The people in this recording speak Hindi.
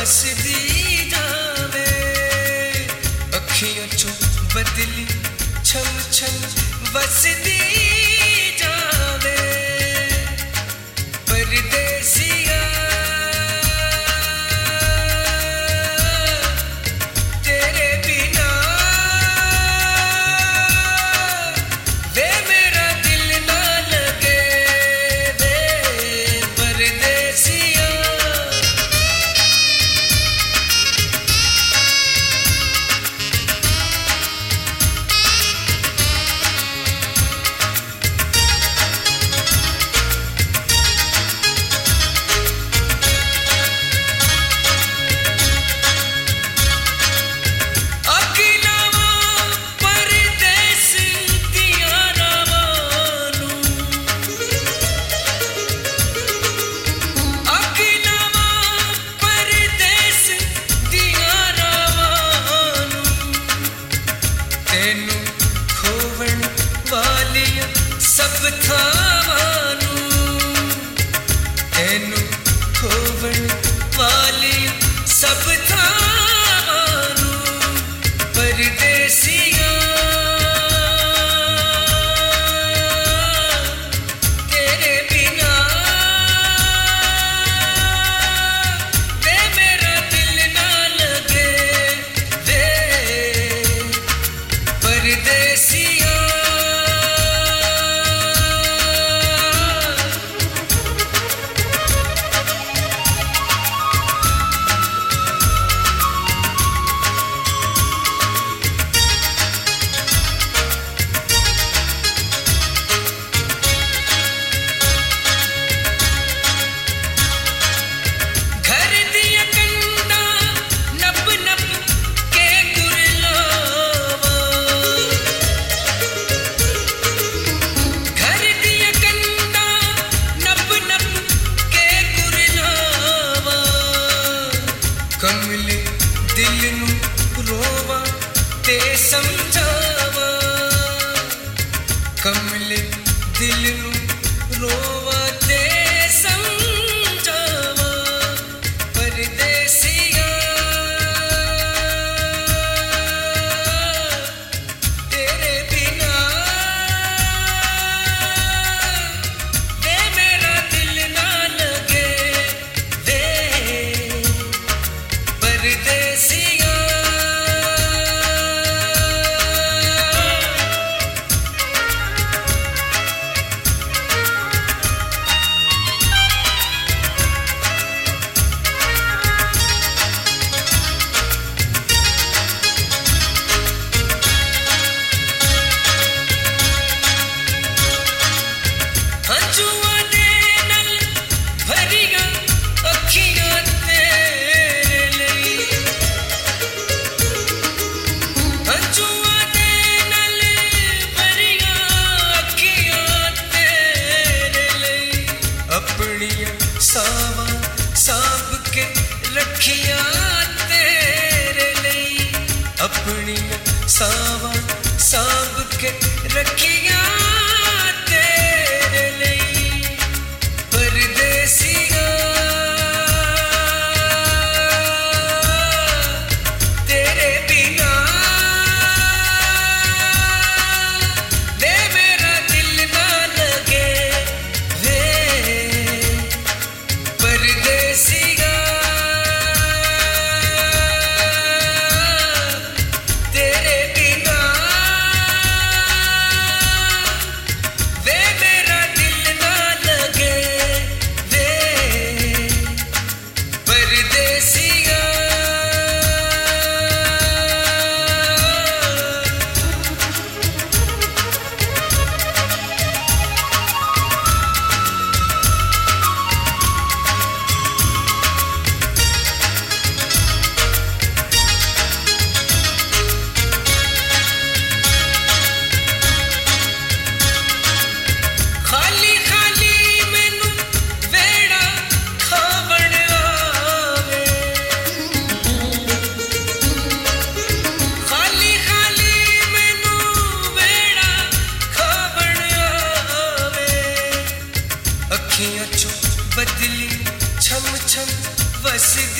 वसदी जावे अखियां चो बदली छम छम वसदी जावे परदेसिया तेरे बिना वे मेरा दिल ना लगे वे परदेसिया सब थावानू तेनू खोवण वाली सब थावानू परदेसिया तेरे बिना वे मेरा दिल ना लगे वे परदेसिया कमले दिल नू रोवा ते समझावा कमले दिल नू रोवा ते समझावा परदेसिया तेरे बिना वे मेरा दिल ना लगे वे परदेसिया हंजुआ दे नल भरिया अखियां तेरे लई हंजुआ दे नल भरिया अखियां तेरे लई अपनियां सावां सांभ के रखियां तेरे लई अपनियां सावां सांभ के रखियां तेरे लई परदेसिया तेरे बिना वे मेरा दिल ना लगे वे परदेसिया तेरे बिना वे मेरा दिल ना लगे वे परदेसिया खाली खाली मैनू वेड़ा खावण आवे खाली खाली मैनू वेड़ा खावण आवे अखियां चो बदली छम छम वसदी